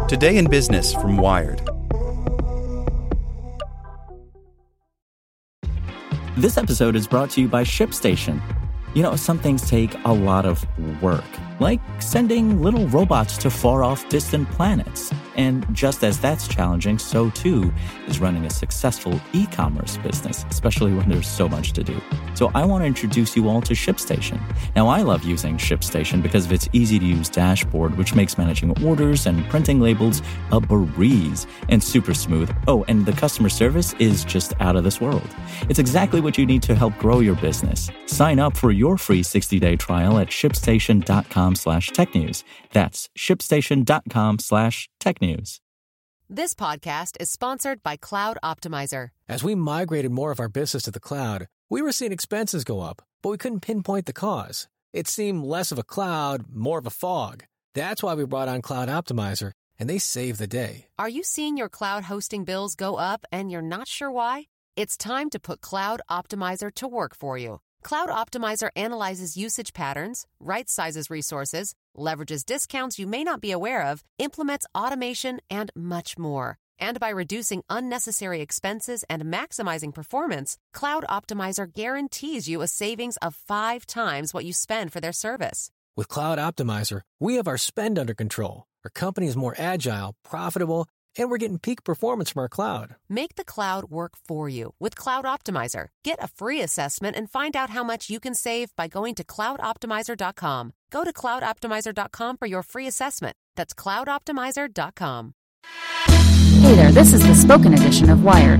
Today in Business from Wired. This episode is brought to you by ShipStation. You know, some things take a lot of work, like sending little robots to far-off distant planets. And just as that's challenging, so too is running a successful e-commerce business, especially when there's so much to do. So I want to introduce you all to ShipStation. Now, I love using ShipStation because of its easy-to-use dashboard, which makes managing orders and printing labels a breeze and super smooth. Oh, and the customer service is just out of this world. It's exactly what you need to help grow your business. Sign up for your free 60-day trial at shipstation.com/technews. That's shipstation.com/technews. This podcast is sponsored by Cloud Optimizer. As we migrated more of our business to the cloud, we were seeing expenses go up, but we couldn't pinpoint the cause. It seemed less of a cloud, more of a fog. That's why we brought on Cloud Optimizer, and they saved the day. Are you seeing your cloud hosting bills go up and you're not sure why? It's time to put Cloud Optimizer to work for you. Cloud Optimizer analyzes usage patterns, right-sizes resources, leverages discounts you may not be aware of, implements automation, and much more. And by reducing unnecessary expenses and maximizing performance, Cloud Optimizer guarantees you a savings of 5 times what you spend for their service. With Cloud Optimizer, we have our spend under control. Our company is more agile, profitable, and we're getting peak performance from our cloud. Make the cloud work for you with Cloud Optimizer. Get a free assessment and find out how much you can save by going to cloudoptimizer.com. Go to cloudoptimizer.com for your free assessment. That's cloudoptimizer.com. Hey there, this is the spoken edition of Wired.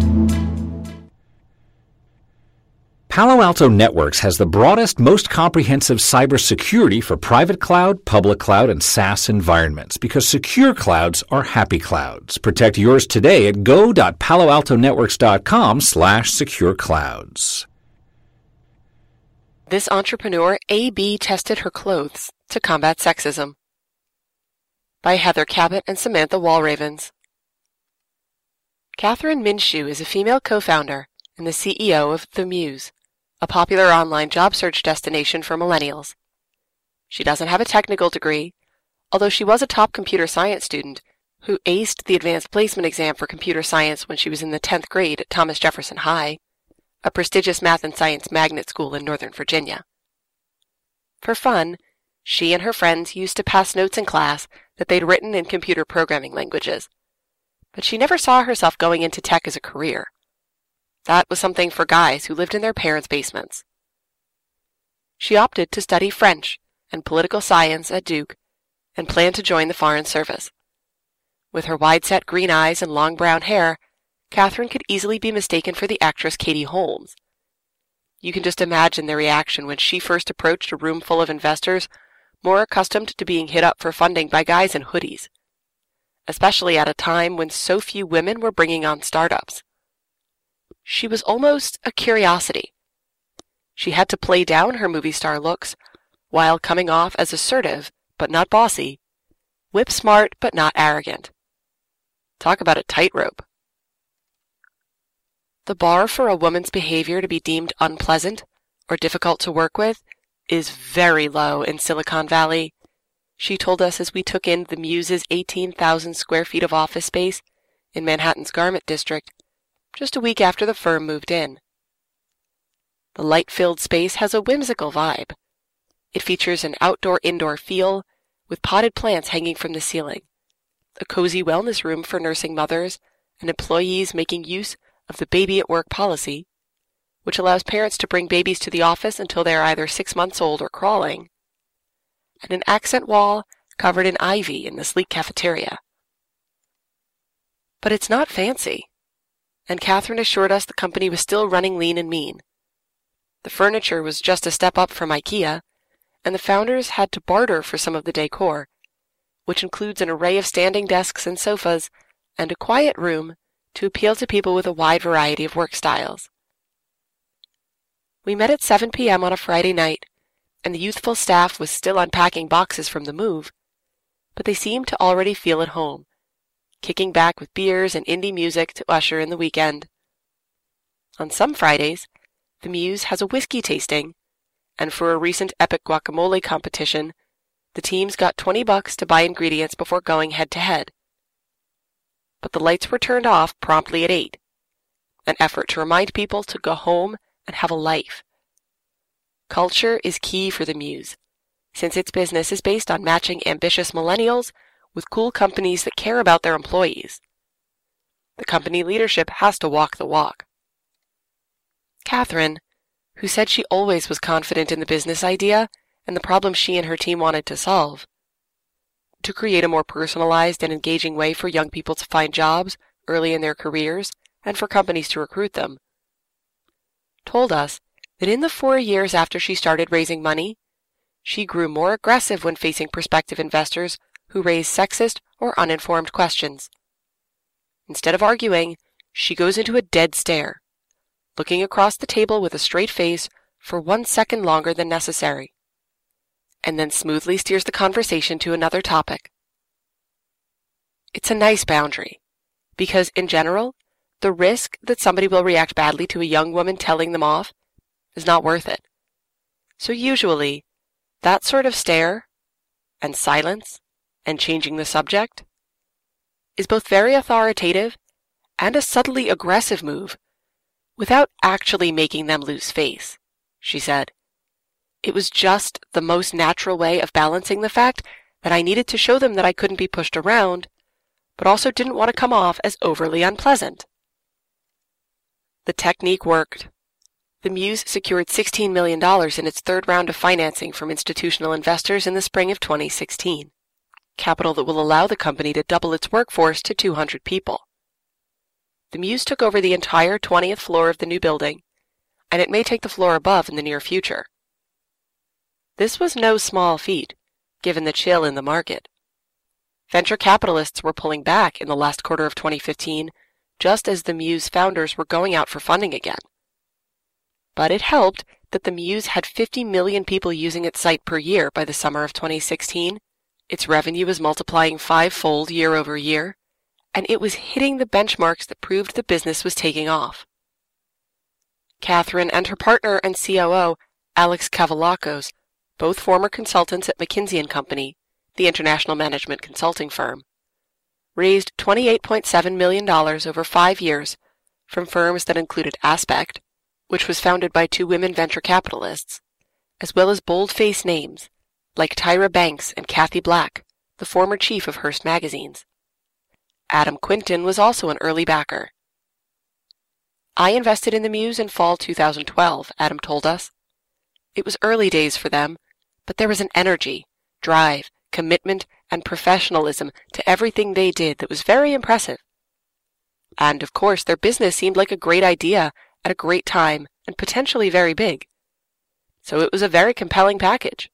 Palo Alto Networks has the broadest, most comprehensive cybersecurity for private cloud, public cloud, and SaaS environments because secure clouds are happy clouds. Protect yours today at go.paloaltonetworks.com/secureclouds. This entrepreneur A/B tested her clothes to combat sexism. By Heather Cabot and Samantha Walravens. Catherine Minshew is a female co-founder and the CEO of The Muse, a popular online job search destination for millennials. She doesn't have a technical degree, although she was a top computer science student who aced the advanced placement exam for computer science when she was in the 10th grade at Thomas Jefferson High, a prestigious math and science magnet school in Northern Virginia. For fun, she and her friends used to pass notes in class that they'd written in computer programming languages, but she never saw herself going into tech as a career. That was something for guys who lived in their parents' basements. She opted to study French and political science at Duke and planned to join the Foreign Service. With her wide-set green eyes and long brown hair, Catherine could easily be mistaken for the actress Katie Holmes. You can just imagine their reaction when she first approached a room full of investors more accustomed to being hit up for funding by guys in hoodies, especially at a time when so few women were bringing on startups. She was almost a curiosity. She had to play down her movie star looks while coming off as assertive but not bossy, whip-smart but not arrogant. Talk about a tightrope. The bar for a woman's behavior to be deemed unpleasant or difficult to work with is very low in Silicon Valley, she told us as we took in the Muse's 18,000 square feet of office space in Manhattan's Garment District just a week after the firm moved in. The light-filled space has a whimsical vibe. It features an outdoor-indoor feel with potted plants hanging from the ceiling, a cozy wellness room for nursing mothers and employees making use of the baby at work policy, which allows parents to bring babies to the office until they are either 6 months old or crawling, and an accent wall covered in ivy in the sleek cafeteria. But it's not fancy, and Catherine assured us the company was still running lean and mean. The furniture was just a step up from IKEA, and the founders had to barter for some of the decor, which includes an array of standing desks and sofas and a quiet room to appeal to people with a wide variety of work styles. We met at 7 p.m. on a Friday night, and the youthful staff was still unpacking boxes from the move, but they seemed to already feel at home, kicking back with beers and indie music to usher in the weekend. On some Fridays, the Muse has a whiskey tasting, and for a recent epic guacamole competition, the teams got $20 to buy ingredients before going head-to-head. but the lights were turned off promptly at 8, an effort to remind people to go home and have a life. Culture is key for the Muse, since its business is based on matching ambitious millennials with cool companies that care about their employees. The company leadership has to walk the walk. Catherine, who said she always was confident in the business idea and the problem she and her team wanted to solve, to create a more personalized and engaging way for young people to find jobs early in their careers and for companies to recruit them, told us that in the 4 years after she started raising money, she grew more aggressive when facing prospective investors who raised sexist or uninformed questions. Instead of arguing, she goes into a dead stare, looking across the table with a straight face for 1 second longer than necessary, and then smoothly steers the conversation to another topic. It's a nice boundary, because in general, the risk that somebody will react badly to a young woman telling them off is not worth it. So usually, that sort of stare, and silence, and changing the subject, is both very authoritative and a subtly aggressive move, without actually making them lose face, she said. It was just the most natural way of balancing the fact that I needed to show them that I couldn't be pushed around, but also didn't want to come off as overly unpleasant. The technique worked. The Muse secured $16 million in its third round of financing from institutional investors in the spring of 2016, capital that will allow the company to double its workforce to 200 people. The Muse took over the entire 20th floor of the new building, and it may take the floor above in the near future. This was no small feat, given the chill in the market. Venture capitalists were pulling back in the last quarter of 2015, just as the Muse founders were going out for funding again. But it helped that the Muse had 50 million people using its site per year by the summer of 2016, its revenue was multiplying 5-fold year over year, and it was hitting the benchmarks that proved the business was taking off. Catherine and her partner and COO, Alex Kavallakos, both former consultants at McKinsey & Company, the international management consulting firm, raised $28.7 million over 5 years from firms that included Aspect, which was founded by 2 women venture capitalists, as well as bold-faced names like Tyra Banks and Kathy Black, the former chief of Hearst Magazines. Adam Quinton was also an early backer. I invested in the Muse in fall 2012, Adam told us. It was early days for them, but there was an energy, drive, commitment, and professionalism to everything they did that was very impressive. And, of course, their business seemed like a great idea at a great time and potentially very big. So it was a very compelling package.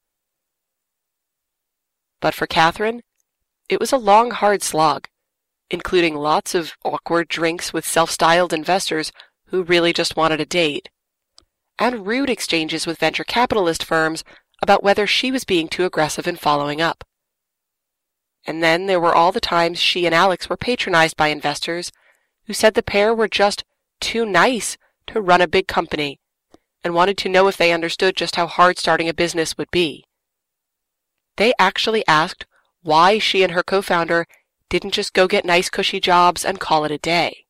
But for Catherine, it was a long, hard slog, including lots of awkward drinks with self-styled investors who really just wanted a date, and rude exchanges with venture capitalist firms about whether she was being too aggressive in following up. And then there were all the times she and Alex were patronized by investors who said the pair were just too nice to run a big company and wanted to know if they understood just how hard starting a business would be. They actually asked why she and her co-founder didn't just go get nice cushy jobs and call it a day.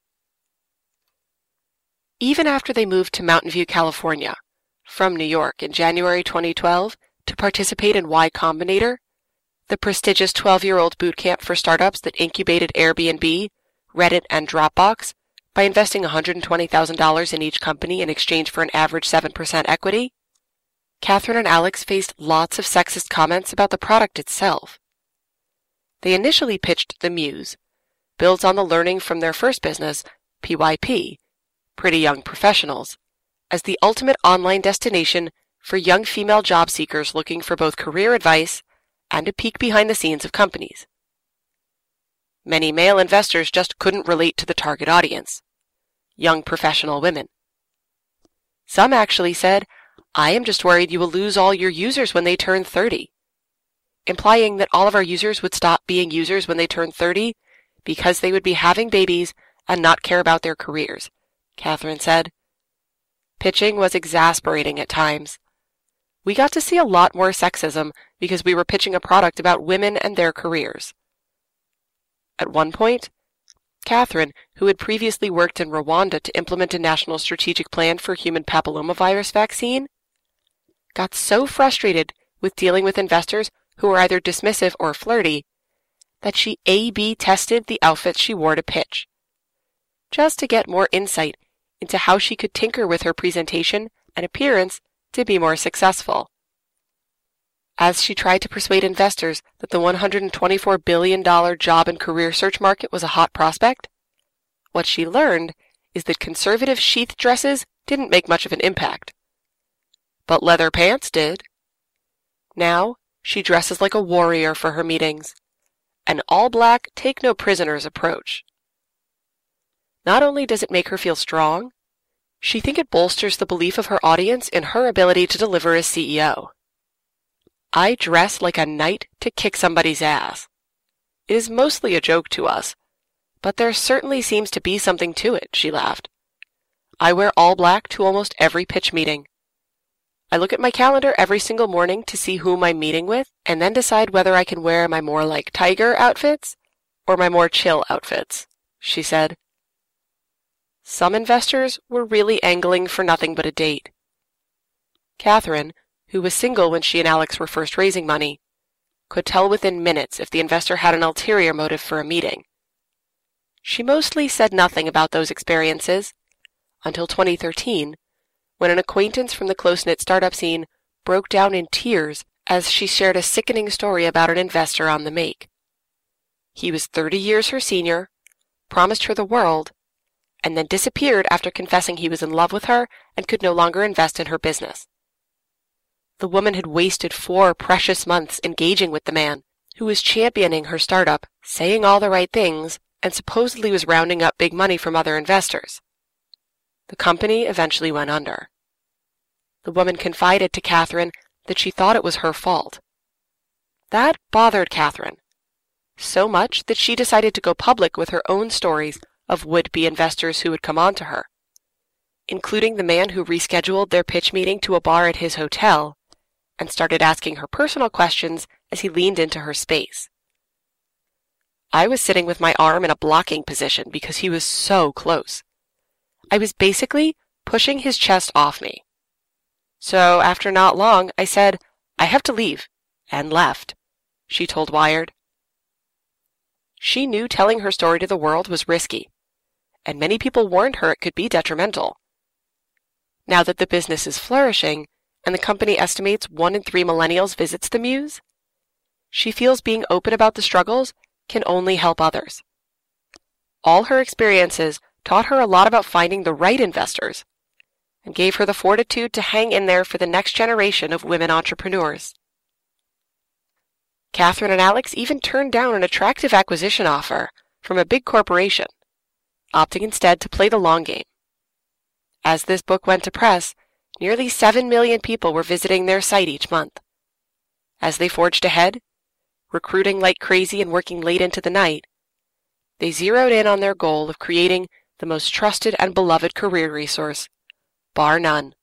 Even after they moved to Mountain View, California, from New York in January 2012 to participate in Y Combinator, the prestigious 12-year-old boot camp for startups that incubated Airbnb, Reddit, and Dropbox by investing $120,000 in each company in exchange for an average 7% equity, Catherine and Alex faced lots of sexist comments about the product itself. They initially pitched the Muse, built on the learning from their first business, PYP, Pretty Young Professionals, as the ultimate online destination for young female job seekers looking for both career advice and a peek behind the scenes of companies. Many male investors just couldn't relate to the target audience, young professional women. Some actually said, "I am just worried you will lose all your users when they turn 30, implying that all of our users would stop being users when they turn 30 because they would be having babies and not care about their careers, Catherine said. Pitching was exasperating at times. We got to see a lot more sexism because we were pitching a product about women and their careers. At one point, Catherine, who had previously worked in Rwanda to implement a national strategic plan for human papillomavirus vaccine, got so frustrated with dealing with investors who were either dismissive or flirty that she A/B tested the outfits she wore to pitch, just to get more insight into how she could tinker with her presentation and appearance to be more successful. As she tried to persuade investors that the $124 billion job and career search market was a hot prospect, what she learned is that conservative sheath dresses didn't make much of an impact. But leather pants did. Now she dresses like a warrior for her meetings, an all-black, take-no-prisoners approach. Not only does it make her feel strong, she thinks it bolsters the belief of her audience in her ability to deliver as CEO. I dress like a knight to kick somebody's ass. It is mostly a joke to us, but there certainly seems to be something to it, she laughed. I wear all black to almost every pitch meeting. I look at my calendar every single morning to see whom I'm meeting with, and then decide whether I can wear my more like tiger outfits or my more chill outfits, she said. Some investors were really angling for nothing but a date. Catherine, who was single when she and Alex were first raising money, could tell within minutes if the investor had an ulterior motive for a meeting. She mostly said nothing about those experiences until 2013, when an acquaintance from the close-knit startup scene broke down in tears as she shared a sickening story about an investor on the make. He was 30 years her senior, promised her the world, and then disappeared after confessing he was in love with her and could no longer invest in her business. The woman had wasted 4 precious months engaging with the man, who was championing her startup, saying all the right things, and supposedly was rounding up big money from other investors. The company eventually went under. The woman confided to Catherine that she thought it was her fault. That bothered Catherine so much that she decided to go public with her own stories of would-be investors who would come on to her, including the man who rescheduled their pitch meeting to a bar at his hotel and started asking her personal questions as he leaned into her space. I was sitting with my arm in a blocking position because he was so close. I was basically pushing his chest off me. So after not long, I said, "I have to leave," and left, she told Wired. She knew telling her story to the world was risky, and many people warned her it could be detrimental. Now that the business is flourishing, and the company estimates 1 in 3 millennials visits the Muse, she feels being open about the struggles can only help others. All her experiences taught her a lot about finding the right investors, and gave her the fortitude to hang in there for the next generation of women entrepreneurs. Catherine and Alex even turned down an attractive acquisition offer from a big corporation, opting instead to play the long game. As this book went to press, nearly 7 million people were visiting their site each month. As they forged ahead, recruiting like crazy and working late into the night, they zeroed in on their goal of creating the most trusted and beloved career resource, bar none.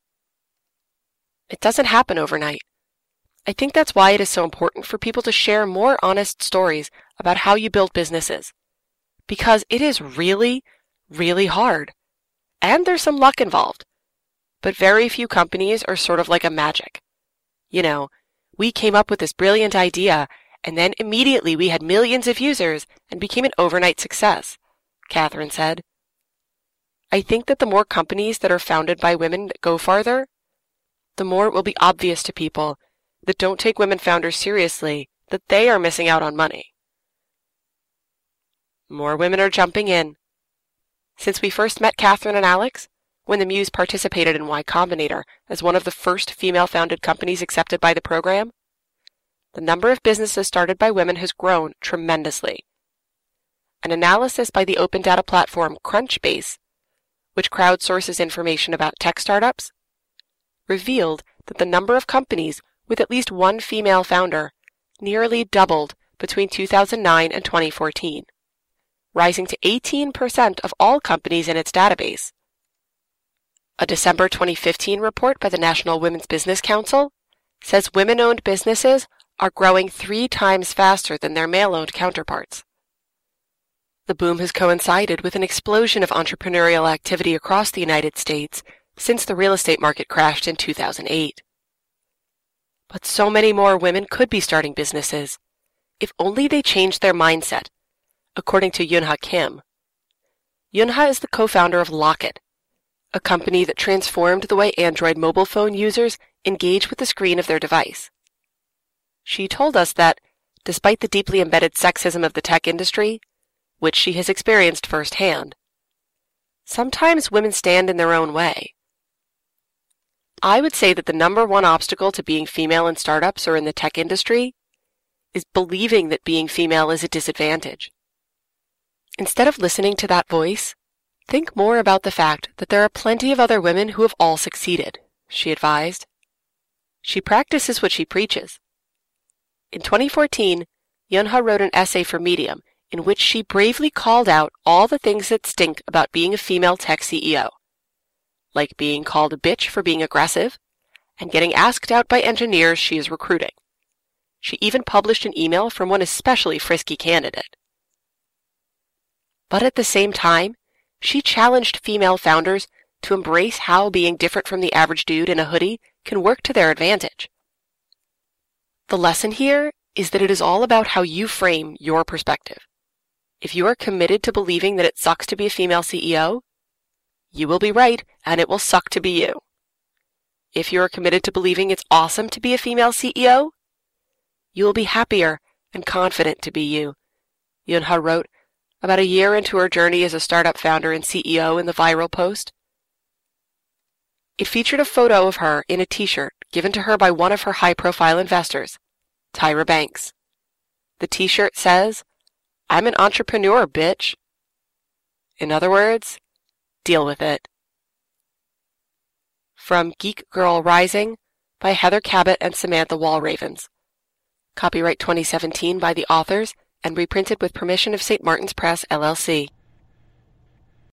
It doesn't happen overnight. I think that's why it is so important for people to share more honest stories about how you build businesses, because it is really, really hard, and there's some luck involved. But very few companies are sort of like a magic. You know, we came up with this brilliant idea, and then immediately we had millions of users and became an overnight success, Catherine said. I think that the more companies that are founded by women that go farther, the more it will be obvious to people that don't take women founders seriously that they are missing out on money. More women are jumping in. Since we first met Catherine and Alex, when the Muse participated in Y Combinator as one of the first female-founded companies accepted by the program, the number of businesses started by women has grown tremendously. An analysis by the open data platform Crunchbase, which crowdsources information about tech startups, revealed that the number of companies with at least one female founder nearly doubled between 2009 and 2014, rising to 18% of all companies in its database. A December 2015 report by the National Women's Business Council says women-owned businesses are growing 3 times faster than their male-owned counterparts. The boom has coincided with an explosion of entrepreneurial activity across the United States since the real estate market crashed in 2008. But so many more women could be starting businesses, if only they changed their mindset, according to Yoonha Kim. Yoonha is the co-founder of Locket, a company that transformed the way Android mobile phone users engage with the screen of their device. She told us that, despite the deeply embedded sexism of the tech industry, which she has experienced firsthand, sometimes women stand in their own way. I would say that the number one obstacle to being female in startups or in the tech industry is believing that being female is a disadvantage. Instead of listening to that voice, think more about the fact that there are plenty of other women who have all succeeded, she advised. She practices what she preaches. In 2014, Yoonha wrote an essay for Medium in which she bravely called out all the things that stink about being a female tech CEO, like being called a bitch for being aggressive and getting asked out by engineers she is recruiting. She even published an email from one especially frisky candidate. But at the same time, she challenged female founders to embrace how being different from the average dude in a hoodie can work to their advantage. The lesson here is that it is all about how you frame your perspective. If you are committed to believing that it sucks to be a female CEO, you will be right and it will suck to be you. If you are committed to believing it's awesome to be a female CEO, you will be happier and confident to be you, Yoonha wrote about a year into her journey as a startup founder and CEO in the viral post. It featured a photo of her in a t-shirt given to her by one of her high-profile investors, Tyra Banks. The t-shirt says, "I'm an entrepreneur, bitch." In other words, deal with it. From Geek Girl Rising by Heather Cabot and Samantha Walravens. Copyright 2017 by the authors and reprinted with permission of St. Martin's Press, LLC.